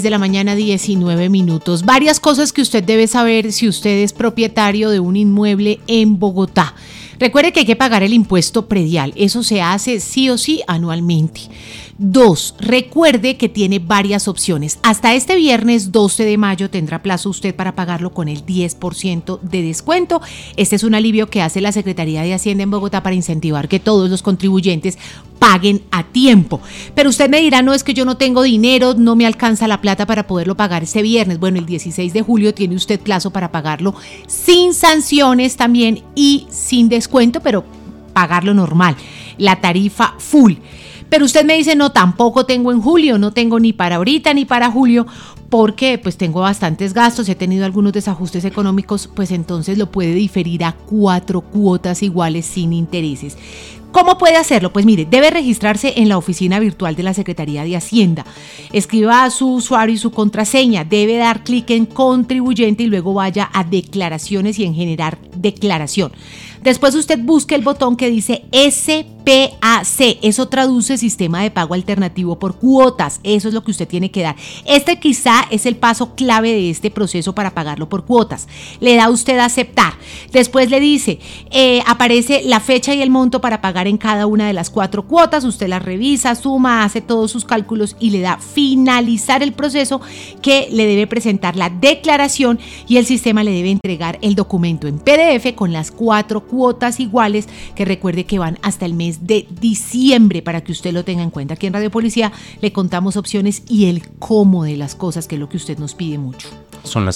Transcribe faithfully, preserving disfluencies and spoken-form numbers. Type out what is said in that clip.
De la mañana, diecinueve minutos. Varias cosas que usted debe saber si usted es propietario de un inmueble en Bogotá. Recuerde que hay que pagar el impuesto predial. Eso se hace sí o sí anualmente. Dos, recuerde que tiene varias opciones. Hasta este viernes doce de mayo tendrá plazo usted para pagarlo con el diez por ciento de descuento. Este es un alivio que hace la Secretaría de Hacienda en Bogotá para incentivar que todos los contribuyentes paguen a tiempo. Pero usted me dirá, no, es que yo no tengo dinero, no me alcanza la plata para poderlo pagar este viernes. Bueno, el dieciséis de julio tiene usted plazo para pagarlo sin sanciones también y sin descuento, pero pagarlo normal, la tarifa full. Pero usted me dice, no, tampoco tengo en julio, no tengo ni para ahorita ni para julio, porque pues tengo bastantes gastos, he tenido algunos desajustes económicos, pues entonces lo puede diferir a cuatro cuotas iguales sin intereses. ¿Cómo puede hacerlo? Pues mire, debe registrarse en la oficina virtual de la Secretaría de Hacienda. Escriba a su usuario y su contraseña. Debe dar clic en contribuyente y luego vaya a declaraciones y en generar declaración. Después usted busque el botón que dice S P A C. Eso traduce sistema de pago alternativo por cuotas. Eso es lo que usted tiene que dar. Este quizá es el paso clave de este proceso para pagarlo por cuotas. Le da usted a aceptar. Después le dice, eh, aparece la fecha y el monto para pagar en cada una de las cuatro cuotas. Usted las revisa, suma, hace todos sus cálculos y le da finalizar el proceso, que le debe presentar la declaración y el sistema le debe entregar el documento en P D F con las cuatro cuotas iguales, que recuerde que van hasta el mes de diciembre para que usted lo tenga en cuenta. Aquí en Radio Policía le contamos opciones y el cómo de las cosas, que es lo que usted nos pide mucho. Son las